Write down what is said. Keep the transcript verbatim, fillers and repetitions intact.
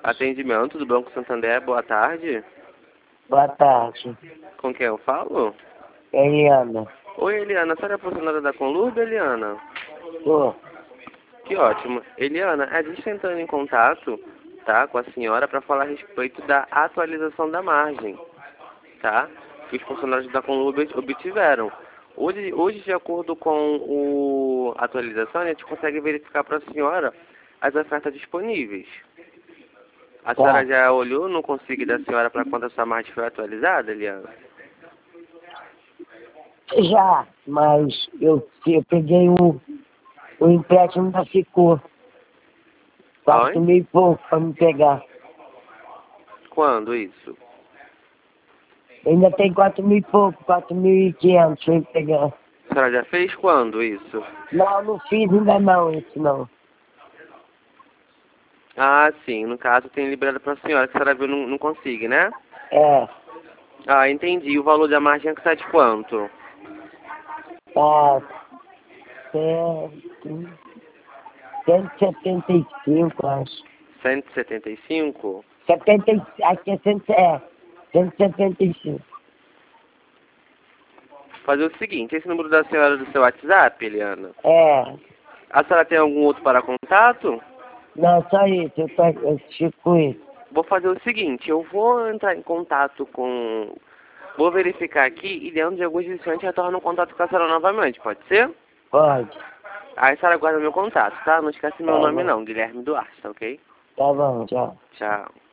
Atendimento do Banco Santander, boa tarde. Boa tarde. Com quem eu falo? Eliana. Oi, Eliana, a senhora é funcionária da Conlurb, Eliana? Tô. Que ótimo. Eliana, a gente está entrando em contato, tá, com a senhora para falar a respeito da atualização da margem, tá? Que os funcionários da Conlurb obtiveram. Hoje, hoje, de acordo com o a atualização, a gente consegue verificar para a senhora as ofertas disponíveis. A Tá. senhora já olhou no consigo da senhora para quando a sua margem foi atualizada, Eliana? Já, mas eu, eu peguei o, o empréstimo da Ficou. Quatro Oi? mil e pouco pra me pegar. Quando isso? Ainda tem quatro mil e pouco, quatro mil e quinhentos pra me pegar. A senhora já fez quando isso? Não, não fiz ainda não, isso não. Ah, sim. No caso, tem liberado para a senhora, que a senhora viu não, não consigo, né? É, Ah, entendi. O valor da margem é que está de quanto? tá certo. cento e setenta e cinco, acho. cento e setenta e cinco? setenta, e- acho que é, cento, é cento e setenta e cinco. Fazer o seguinte, esse número da senhora é do seu WhatsApp, Eliana? É, A senhora tem algum outro para contato? não, só isso, eu, tô, eu fico com isso. Vou fazer o seguinte, eu vou entrar em contato com... Vou verificar aqui e dentro de alguns instantes retorno o contato com a senhora novamente, pode ser? Pode. Aí a senhora guarda meu contato, tá? Não esquece meu Tá nome bom. não, Guilherme Duarte, tá ok? Tá bom, tchau. Tchau.